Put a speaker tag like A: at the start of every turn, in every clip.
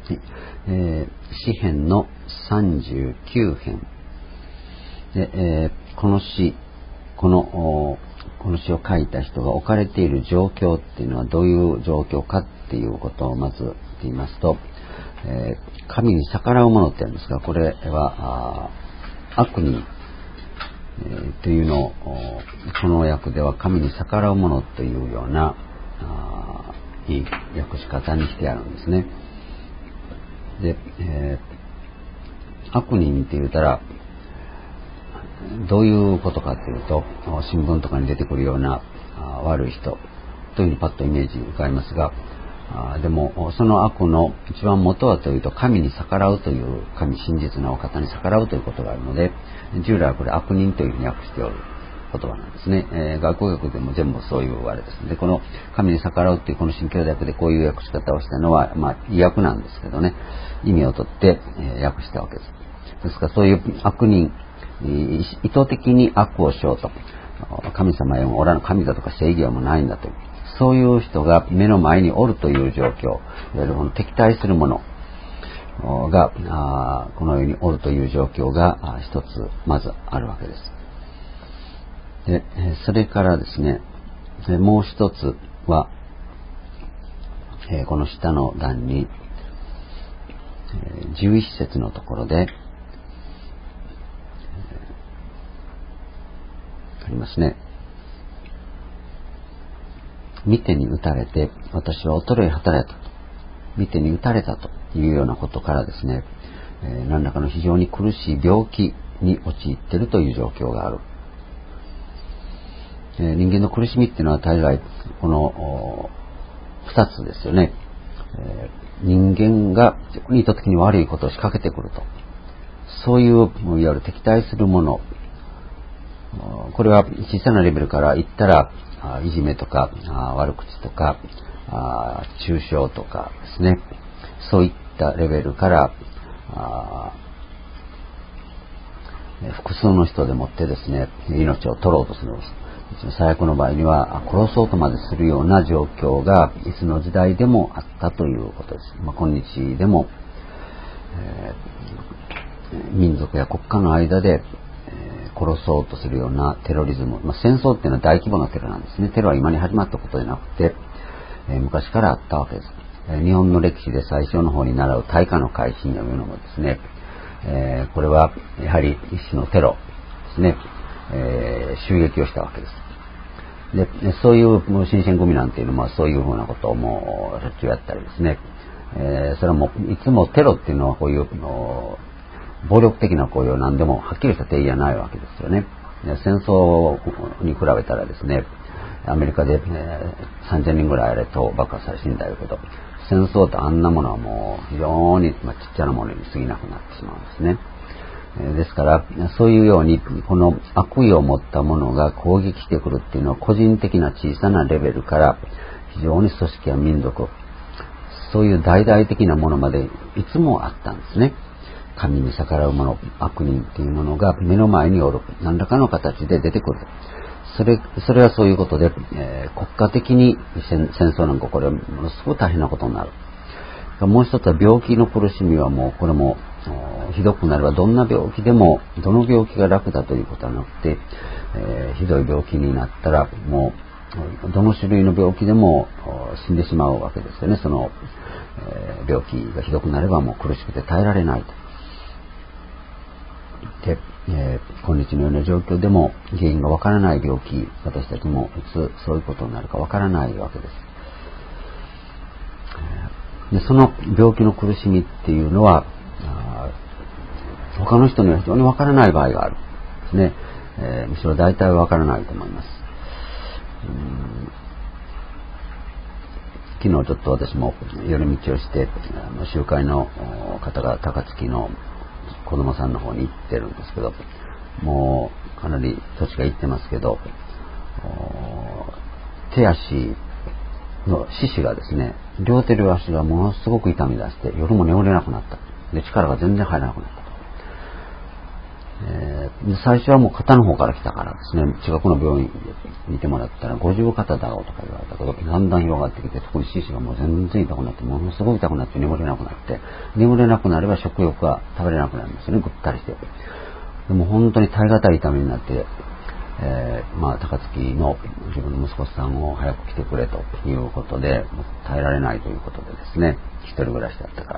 A: 詩編の39編で、この詩を書いた人が置かれている状況っていうのはどういう状況かっていうことをまず言いますと、神に逆らうものって言うんですが、これは悪人、というのをこの訳では神に逆らうものというようないい訳し方にしてあるんですね。で、悪人って言ったらどういうことかというと、新聞とかに出てくるような悪い人というふうにパッとイメージ浮かびますが、でもその悪の一番元はというと、神に逆らうという、神真実なお方に逆らうということがあるので、従来はこれ悪人というふうに訳しておる言葉なんですね。学校学でも全部そういうあれですので、この神に逆らうというこの新教訳でこういう訳し方をしたのは、意訳なんですけどね、意味をとって、訳したわけです。ですからそういう悪人、意図的に悪をしようと、神様へもおらぬ、神だとか正義はもないんだという、そういう人が目の前におるという状況、いわゆるこの敵対するものがこの世におるという状況が一つまずあるわけです。で、それからですね、もう一つは、この下の段に11節のところでありますね。見てに打たれて私は衰え働いたと、見てに打たれたというようなことからですね、何らかの非常に苦しい病気に陥っているという状況がある。人間の苦しみっていうのは大概この2つですよね。人間が意図的に悪いことを仕掛けてくると、そういういわゆる敵対するもの、これは小さなレベルから言ったらいじめとか悪口とか中傷とかですね、そういったレベルから複数の人でもってですね、命を取ろうとする。最悪の場合には殺そうとまでするような状況がいつの時代でもあったということです。今日でも、民族や国家の間で、殺そうとするようなテロリズム、戦争っていうのは大規模なテロなんですね。テロは今に始まったことでなくて、昔からあったわけです。日本の歴史で最初の方に習う大化の改新というのもですね、これはやはり一種のテロですね、襲撃をしたわけです。で、そういう新選組なんていうのはそういうふうなことをもうしょっちゅうやったりですね、それはもういつもテロっていうのはこういう暴力的な行為を何でもはっきりした定義はないわけですよね。戦争に比べたらですね、アメリカで、3000人ぐらいあれと爆破され死んだけど、戦争ってあんなものはもう非常にちっちゃなものに過ぎなくなってしまうんですね。ですからそういうようにこの悪意を持ったものが攻撃してくるっていうのは個人的な小さなレベルから非常に組織や民族、そういう大々的なものまでいつもあったんですね。神に逆らう者、悪人っていうものが目の前におる、何らかの形で出てくる。それはそういうことで、国家的に戦争なんかこれはものすごく大変なことになる。もう一つは病気の苦しみはもうこれもひどくなればどんな病気でもどの病気が楽だということはなくて、ひどい病気になったらもうどの種類の病気でも死んでしまうわけですよね。その、病気がひどくなればもう苦しくて耐えられないと。で、今日のような状況でも原因がわからない病気、私たちもいつそういうことになるかわからないわけです。で、その病気の苦しみっていうのは他の人には非常にわからない場合があるですね。むしろ大体わからないと思います。昨日ちょっと私も寄り道をして集会の方が高槻の子供さんの方に行ってるんですけど、もうかなり年がいってますけど、手足の四肢がですね、両手両足がものすごく痛み出して夜も眠れなくなった。で、力が全然入らなくなったと。最初はもう肩の方から来たからですね、近くの病院見てもらったら50肩だろうとか言われたけど、だんだん広がってきて、特に四肢がもう全然痛くなって、ものすごい痛くなって眠れなくなって、眠れなくなれば食欲が食べれなくなるんですよね、ぐったりして。でも本当に耐え難い痛みになって、高槻の自分の息子さんを早く来てくれということで、耐えられないということでですね、一人暮らしだったから。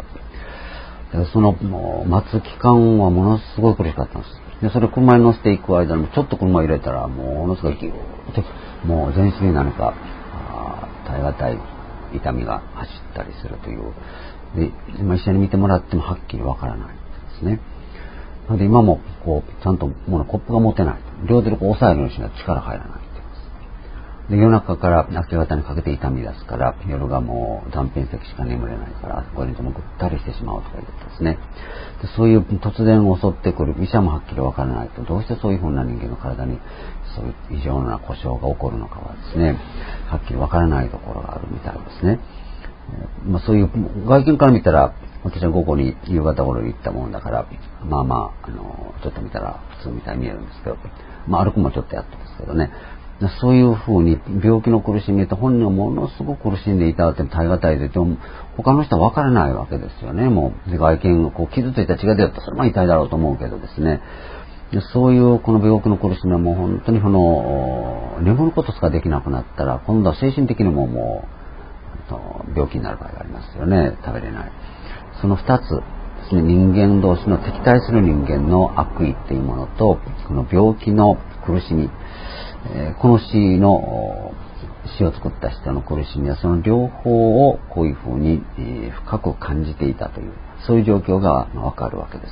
A: でその待つ期間はものすごい苦しかったんです。で、それ車に乗せていく間にちょっと車入れたら、ものすごいギューッと、もう全身に何か耐え難い痛みが走ったりするという。で、今一緒に見てもらってもはっきりわからないですね。なので今もちゃんとコップが持てない。両手で押さえるようにしないと力入らないって言います。で、夜中から明け方にかけて痛み出すから、夜がもう断片席しか眠れないから、これにもぐったりしてしまうとか言ってですね。で、そういう突然襲ってくる、医者もはっきりわからないと、どうしてそういうふうな人間の体にそういう異常な故障が起こるのかはですね、はっきりわからないところがあるみたいですね。そういう外見から見たら、私は午後に夕方頃に行ったもんだから、ちょっと見たら普通みたいに見えるんですけど、歩くもちょっとやってますけどね。そういう風に病気の苦しみと本人はものすごく苦しんでいたって耐え難いと言っても、他の人は分からないわけですよね。もう外見が傷ついた血が出るとそれも痛いだろうと思うけどですね。そういうこの病気の苦しみはもう本当に眠ることしかできなくなったら、今度は精神的にももう病気になる場合がありますよね。食べれない。その二つですね、人間同士の敵対する人間の悪意っていうものと、この病気の苦しみ、この死を作った人の苦しみはその両方をこういうふうに、深く感じていたという、そういう状況がわかるわけです。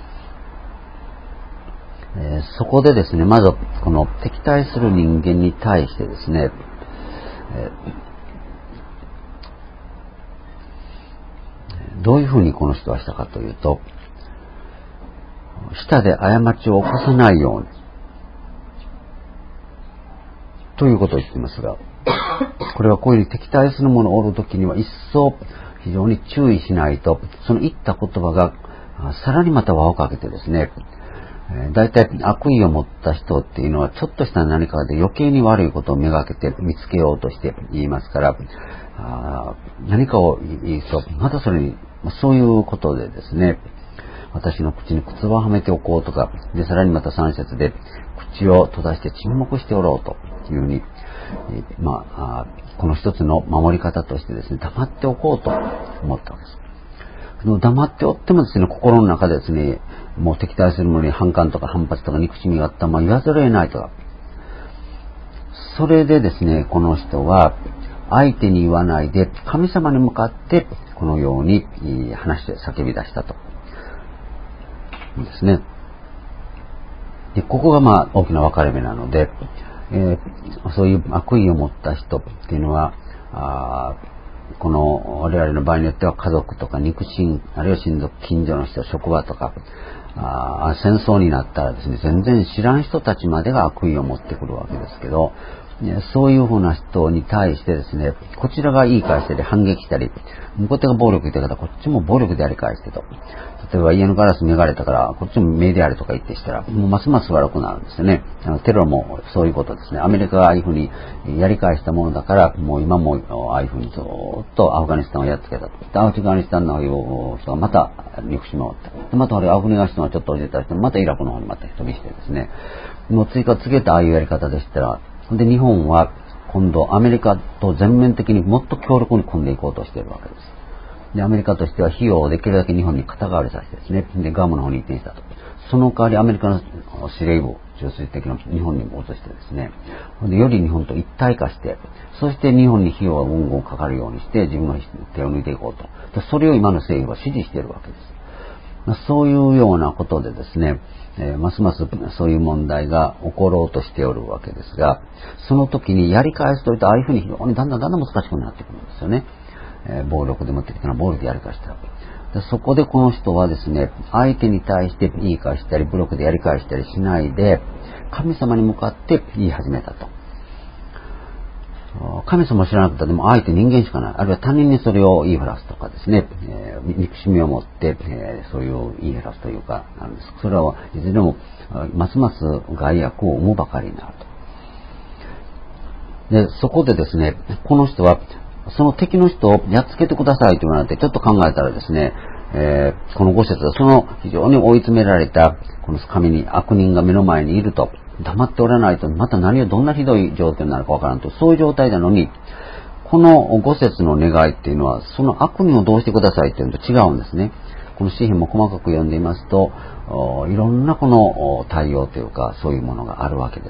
A: そこでですね、まずこの敵対する人間に対してですね、どういうふうにこの人はしたかというと、舌で過ちを起こさないようにということを言っていますが、これはこういうふうに敵対する者をおるときには一層非常に注意しないと、その言った言葉がさらにまた輪をかけてですね、大体悪意を持った人っていうのはちょっとした何かで余計に悪いことをめがけて見つけようとして言いますから、何かを言うとまたそれにそういうことでですね、私の口に靴をはめておこうとか、でさらにまた3節で口を閉ざして沈黙しておろうというふうに、この一つの守り方としてですね、黙っておこうと思ったわけです。黙っておってもですね、心の中でですね、もう敵対するものに反感とか反発とか憎しみがあったら言わざるを得ないとか。それでですね、この人は相手に言わないで神様に向かってこのように話して叫び出したと。ですね。で、ここが大きな分かれ目なので、そういう悪意を持った人っていうのは、この我々の場合によっては家族とか肉親、あるいは親族、近所の人、職場とか、戦争になったらですね、全然知らん人たちまでが悪意を持ってくるわけですけど、そういうふうな人に対してですね、こちらが言い返したり反撃したり、向こう手が暴力言ってからこっちも暴力でやり返してと。例えば家のガラスめがれたからこっちも目であれとか言ってしたら、もうますます悪くなるんですよね。テロもそういうことですね。アメリカがああいうふうにやり返したものだから、もう今もああいうふうにずっとアフガニスタンをやっつけたと。アフガニスタンの人がまた憎しみを負った。でまたアフガニスタンはちょっと落ちたりして、またイラクの方にまた飛びしてですね。もう追加告げたああいうやり方でしたら、で日本は今度アメリカと全面的にもっと強力に組んでいこうとしているわけです。でアメリカとしては費用をできるだけ日本に肩代わりさせてですね、でガームの方に移転したと。その代わりアメリカの司令部を中枢的な日本にも移してですね、でより日本と一体化して、そして日本に費用がうんうんかかるようにして自分の手を抜いていこうと。でそれを今の政府は支持しているわけです。そういうようなことでですね、ますますそういう問題が起ころうとしておるわけですが、その時にやり返すといったああいうふうに非常にだんだん難しくなってくるんですよね。暴力でもってきたら暴力でやり返したら。でそこでこの人はですね、相手に対して言い返したり、武力でやり返したりしないで、神様に向かって言い始めたと。神様を知らなくてでも相手人間しかない。あるいは他人にそれを言いふらすとかですね、憎しみを持って、そういう言いふらすというかなんです。それはいずれもますます害悪を生むばかりになると。 で、そこでですね、この人は、その敵の人をやっつけてくださいと言われて、ちょっと考えたらですね、この5節はその非常に追い詰められた、この神に悪人が目の前にいると、黙っておらないと、またどんなひどい状況になるかわからんと、そういう状態なのに、この5節の願いっていうのは、その悪人をどうしてくださいっていうのと違うんですね。この詩篇も細かく読んでいますと、いろんなこの対応というか、そういうものがあるわけです。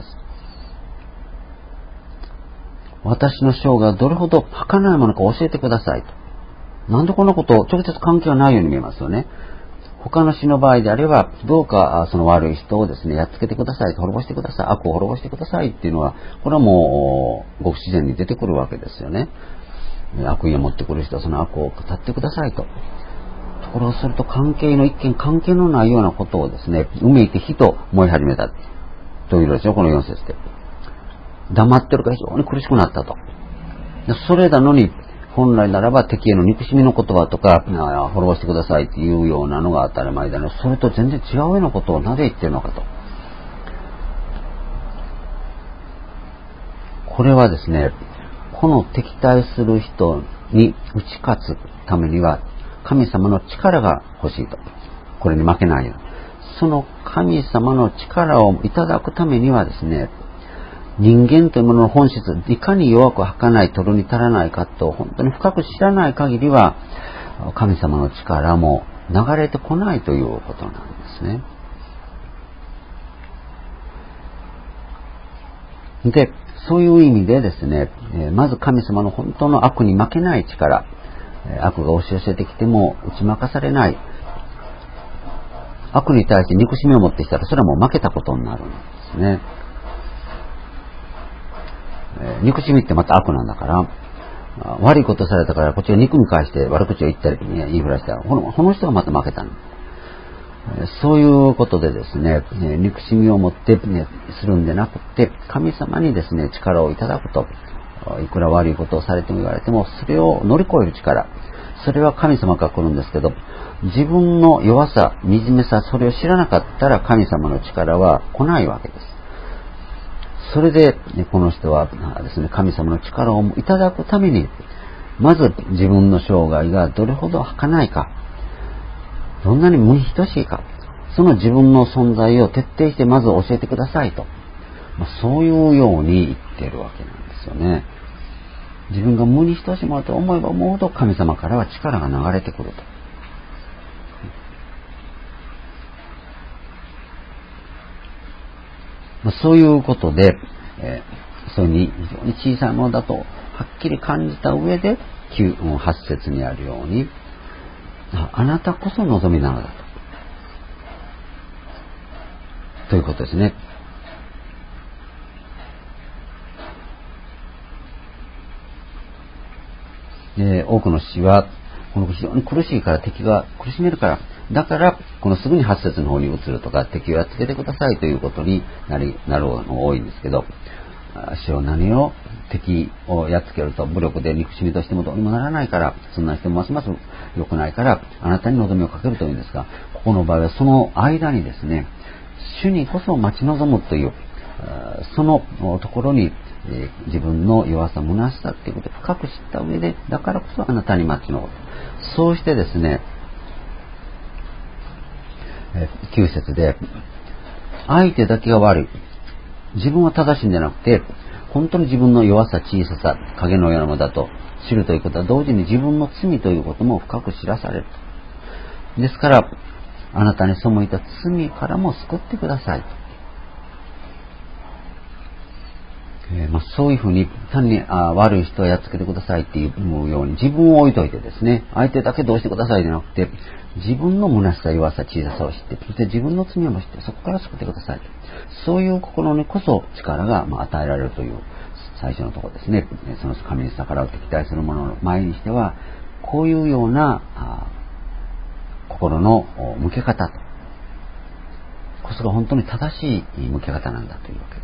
A: 私の生涯がどれほど儚いものか教えてくださいと。なんでこんなこと直接関係はないように見えますよね。他の詩の場合であれば、どうかその悪い人をですね、やっつけてください、滅ぼしてください、悪を滅ぼしてくださいっていうのは、これはもうごく自然に出てくるわけですよね。悪意を持ってくる人はその悪を語ってくださいと。ところがすると一見関係のないようなことをですね、うめいて火と燃え始めたというのですよ、この4節で。黙ってるから非常に苦しくなったと。それなのに、本来ならば敵への憎しみの言葉とか、滅ぼしてくださいっていうようなのが当たり前だね。それと全然違うようなことをなぜ言ってるのかと。これはですね、この敵対する人に打ち勝つためには、神様の力が欲しいと。これに負けないように。その神様の力をいただくためにはですね、人間というものの本質、いかに弱く儚い、取るに足らないかと、本当に深く知らない限りは、神様の力も流れてこないということなんですね。で、そういう意味でですね、まず神様の本当の悪に負けない力、悪が押し寄せてきても打ち負かされない、悪に対して憎しみを持ってきたら、それはもう負けたことになるんですね。憎しみってまた悪なんだから、悪いことされたからこっちが憎み返して悪口を言ったり言いふらしたら、この人がまた負けたんです。そういうことでですね、憎しみを持って、するんでなくて、神様にですね、力をいただくと、いくら悪いことをされても言われても、それを乗り越える力、それは神様から来るんですけど、自分の弱さ、惨めさ、それを知らなかったら神様の力は来ないわけです。それで、この人はですね、神様の力をいただくために、まず自分の生涯がどれほど儚いか、どんなに無に等しいか、その自分の存在を徹底してまず教えてくださいと。そういうように言っているわけなんですよね。自分が無に等しいものと思えば思うほど神様からは力が流れてくると。そういうことで、それに非常に小さいものだとはっきり感じた上で、8節にあるように、あなたこそ望みなのだということですね。多くの詩は、この非常に苦しいから、敵が苦しめるから、だから、このすぐに8節の方に移るとか、敵をやっつけてくださいということになるのが多いんですけど、主よ、何を敵をやっつけると武力で憎しみとしてもどうにもならないから、そんな人もますます良くないから、あなたに望みをかけるというんですが、ここの場合はその間にですね、主にこそ待ち望むという、そのところに、自分の弱さ、虚しさということを深く知った上で、だからこそあなたに待ち望む。そうしてですね、9節で、相手だけが悪い。自分は正しいんじゃなくて、本当に自分の弱さ、小ささ、影のようなものだと知るということは、同時に自分の罪ということも深く知らされる。ですから、あなたに背いた罪からも救ってください。そういうふうに単に悪い人をやっつけてくださいっていうように自分を置いといてですね、相手だけどうしてくださいじゃなくて、自分の虚しさ、弱さ、小ささを知って、そして自分の罪を知って、そこから救ってください。そういう心にこそ力が与えられるという最初のところですね。その神に逆らう敵対するものの前にしては、こういうような心の向け方こそが本当に正しい向け方なんだというわけです。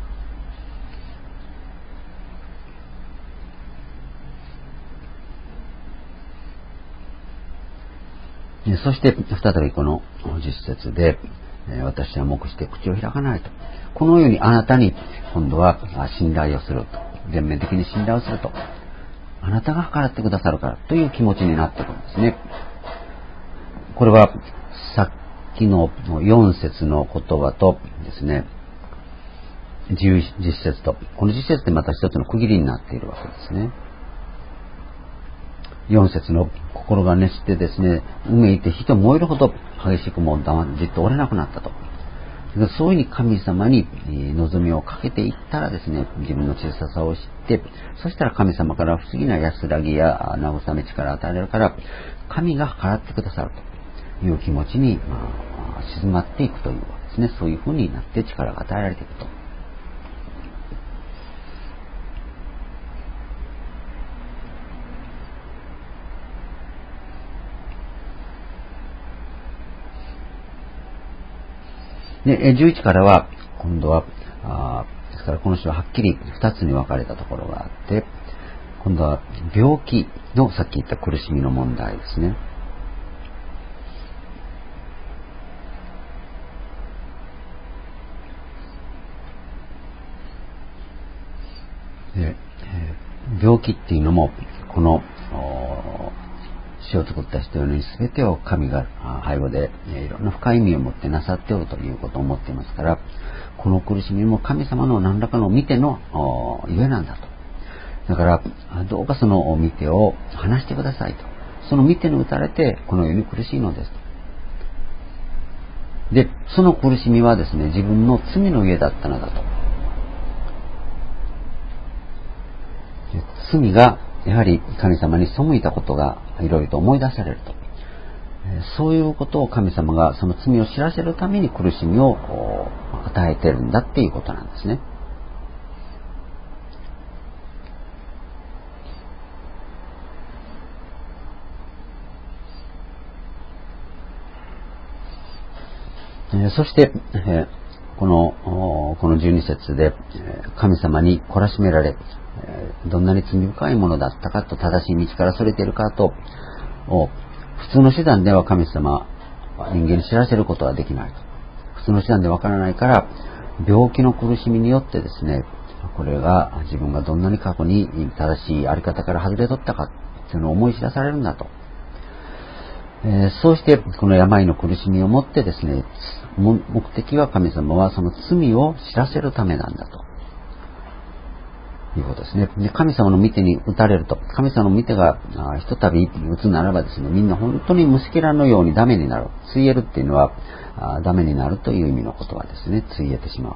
A: そして再びこの10節で、私は黙して口を開かないと。このようにあなたに今度は信頼をすると。 全面的に信頼をすると、あなたが計らってくださるからという気持ちになってくるんですね。これはさっきの4節の言葉とですね、10節と、この10節ってまた一つの区切りになっているわけですね。4節の心が熱してですね、うめいて火と燃えるほど激しくもじっと折れなくなったと。そういうふうに神様に望みをかけていったらですね、自分の小ささを知って、そしたら神様から不思議な安らぎや慰め力を与えられるから、神が計らってくださるという気持ちに、静まっていくというわけですね。そういうふうになって力が与えられていくと。で、11からは、今度は、ですからこの章ははっきり2つに分かれたところがあって、今度は病気のさっき言った苦しみの問題ですね。で、病気っていうのも、この詩を作った人のように全てを神が背後でいろんな深い意味を持ってなさっておるということを思っていますから、この苦しみも神様の何らかの見てのゆえなんだと。だからどうかその見てを話してくださいと。その見てに打たれてこのように苦しいのですと。で、その苦しみはですね、自分の罪のゆえだったのだと。罪がやはり神様に背いたことがいろいろと思い出されると。そういうことを神様がその罪を知らせるために苦しみを与えてるんだっていうことなんですね。そしてこの12節で神様に懲らしめられ、どんなに罪深いものだったかと、正しい道からそれているかと、普通の手段では神様は人間に知らせることはできないと。普通の手段でわからないから、病気の苦しみによってですね、これが自分がどんなに過去に正しいあり方から外れとったかというのを思い知らされるんだと。そうしてこの病の苦しみをもってですね、目的は神様はその罪を知らせるためなんだということですね。で、神様の御手に打たれると、神様の御手がひとたび打つならばですね、みんな本当に虫けらのようにダメになる。ついえるっていうのはダメになるという意味の言葉ですね。ついえてしまう。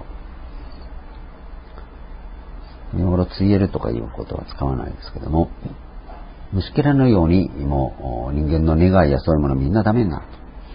A: 日頃ついえるとかいうことは使わないですけども、虫けらのようにもう人間の願いやそういうものみんなダメになる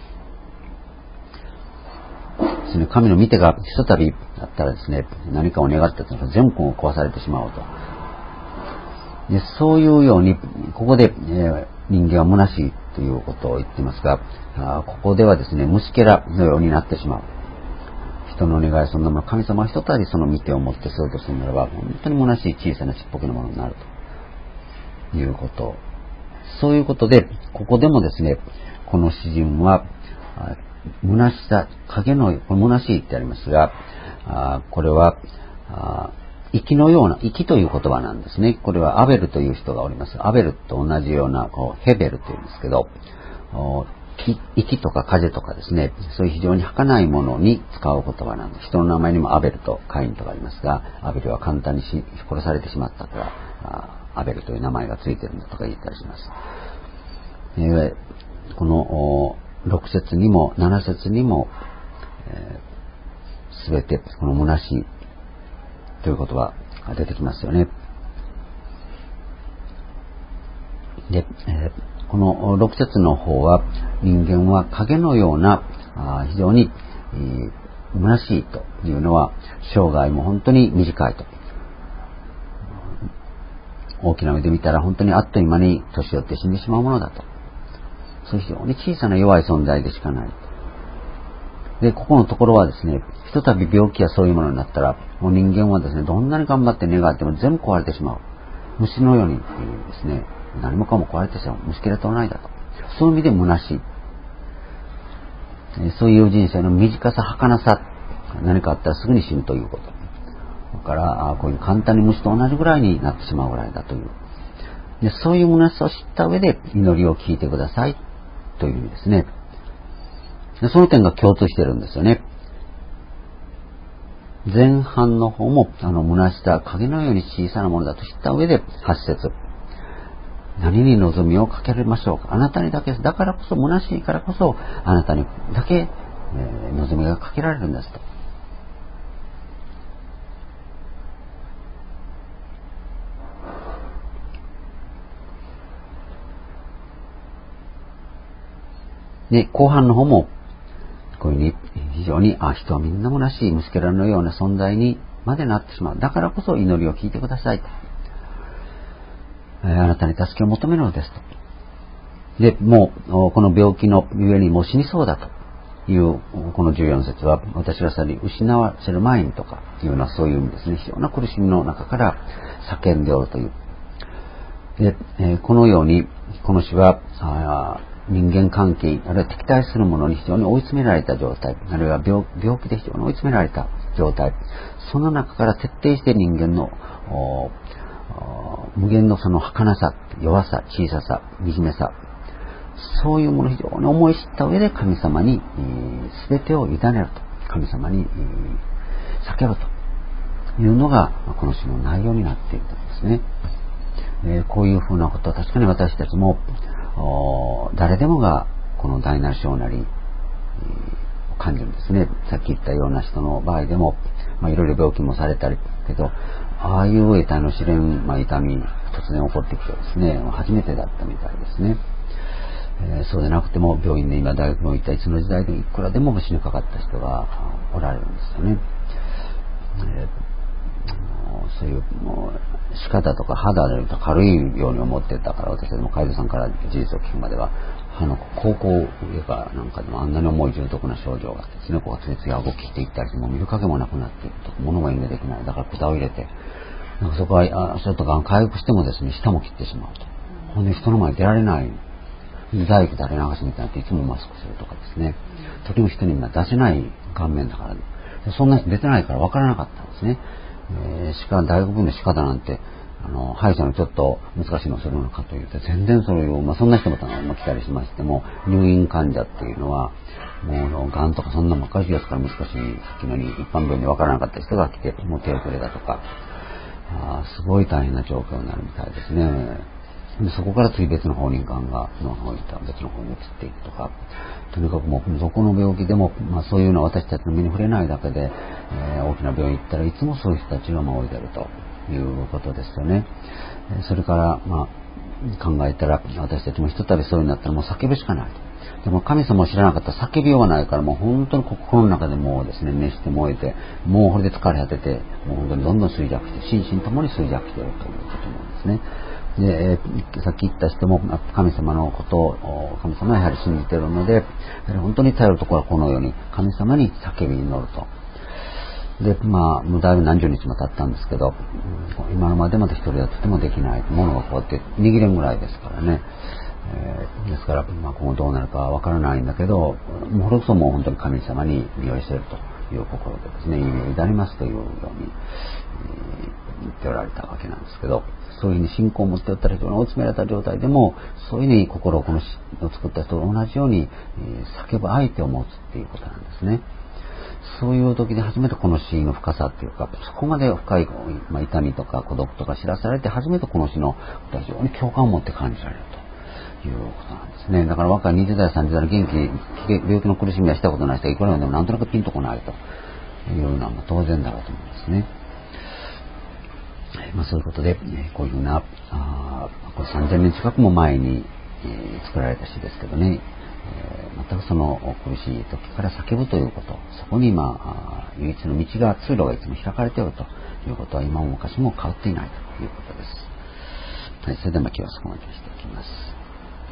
A: とですね。神の御手がひとたびだったらですね、何かを願ったときに全部壊されてしまうと。で、そういうようにここで、人間は虚しいということを言っていますが、ここではですね、虫けらのようになってしまう。人の願いそんなもの、神様はひとたびその御手を持ってそうとするならば、本当に虚しい小さなちっぽけなものになるということ。そういうことで、ここでもですね、この詩人は虚しさ、影の、これ虚しいってありますが、これは息のような、息という言葉なんですね。これはアベルという人がおります。アベルと同じようなヘベルというんですけど、息とか風とかですね、そういう非常に儚いものに使う言葉なんです。人の名前にもアベルとカインとかありますが、アベルは簡単に殺されてしまったから、アベルという名前がついているんだとか言ったりします。この6節にも7節にも、すべてこの虚しいという言葉が出てきますよね。で、この6節の方は人間は影のような非常に虚しいというのは生涯も本当に短いと。大きな目で見たら本当にあっという間に年寄って死んでしまうものだと。そういう非常に小さな弱い存在でしかない。で、ここのところはですね、ひとたび病気やそういうものになったら、もう人間はですね、どんなに頑張って願っても全部壊れてしまう。虫のようにですね、何もかも壊れてしまう。虫けらと同じだと。そういう意味で虚しい。そういう人生の短さ、儚さ、何かあったらすぐに死ぬということ。 だからこういう簡単に虫と同じぐらいになってしまうぐらいだという。で、そういう虚しさを知った上で祈りを聞いてくださいという意味ですね。で、その点が共通してるんですよね。前半の方も虚しさ、影のように小さなものだと知った上で8節。何に望みをかけましょうか。あなたにだけです。だからこそ、虚しいからこそ、あなたにだけ、望みがかけられるんですと。で、後半の方も、こういうふうに非常に、人はみんな虚しい虫けらのような存在にまでなってしまう。だからこそ祈りを聞いてくださいと。あなたに助けを求めるのですと。で、もう、この病気のゆえにもう死にそうだという、この14節は、私はさに失わせる前にとかいうようなそういう意味ですね。非常な苦しみの中から叫んでおるという。で、このように、この詩は、人間関係、あるいは敵対するものに非常に追い詰められた状態、あるいは病気で非常に追い詰められた状態、その中から徹底して人間の無限のその儚さ、弱さ、小ささ、惨めさ、そういうものを非常に思い知った上で神様に全てを委ねると、神様に叫ぶというのがこの詩の内容になっているとですね。こういうふうなことは確かに私たちも誰でもがこの大なる小なり感じるんですね。さっき言ったような人の場合でも、いろいろ病気もされたりけど、ああいう得体の知れん、痛み突然起こってきてですね、初めてだったみたいですね。そうでなくても病院で今大学に行ったいつの時代でもいくらでも死にかかった人がおられるんですよね。そういう仕方とか肌で軽いように思ってたから、私も海津さんから事実を聞くまでは高校上かなんかでもあんなに重い重篤な症状があってですね、こうついつい顎切っていったりしてもう見る影もなくなっていると、物が演できない、だから管を入れてなんかそこはちょっとがん回復してもですね、舌も切ってしまうと、ほんで人の前に出られない、大工垂れ流しみたいになっていつもマスクするとかですね、とても人に出せない顔面だから、そんな人出てないから分からなかったんですね。大学の仕方なんて歯医者のちょっと難しいのをするのかというと全然それを、そんな人も来たりしましても、入院患者っていうのはもうがんとかそんな昔ですから難しい、さっきのに一般病院で分からなかった人が来てもう手遅れだとか、すごい大変な状況になるみたいですね。でそこから次別の放任感が別の方に移っていくとか、とにかくもうどこの病気でも、そういうのは私たちの目に触れないだけで、大きな病院行ったらいつもそういう人たちがおいでるということですよね。それから考えたら私たちもひとたびそういうのになったらもう叫ぶしかない。でも神様を知らなかったら叫びようがないから、もう本当に心の中でもうですね、熱して燃えて、もうこれで疲れ果てて、もう本当にどんどん衰弱して、心身ともに衰弱しているということなんですね。で、さっき言った人も神様のことを神様はやはり信じているので、やはり本当に頼るところはこのように神様に叫びに乗ると。で、もうだいぶ何十日も経ったんですけど、今のまでまで一人ではとてもできない。ものがこうやって握れんぐらいですからね。ですから、今後どうなるかわからないんだけど、もうそも本当に神様に身を寄せるという心でですね、意味を委ねますというように言っておられたわけなんですけど、そういうふうに信仰を持っておったら非常に追い詰められた状態でも、そういうふうに心をこの作った人と同じように叫ぶ相手を持つっていうことなんですね。そういう時に初めてこの詩の深さっていうか、そこまで深い、痛みとか孤独とか知らされて初めてこの詩の非常に共感を持って感じられるということなんですね。だから若い20代30代の元気、病気の苦しみはしたことない人がいくらでもなんとなくピンとこないというのは当然だろうと思いますね。そういうことで、こういうふうなこれ3000年近くも前に、作られた詩ですけどね、全くその苦しい時から叫ぶということ、そこに唯一の道が、通路がいつも開かれているということは今も昔も変わっていないということです。はい、それでは今日はそこまでにしておきます。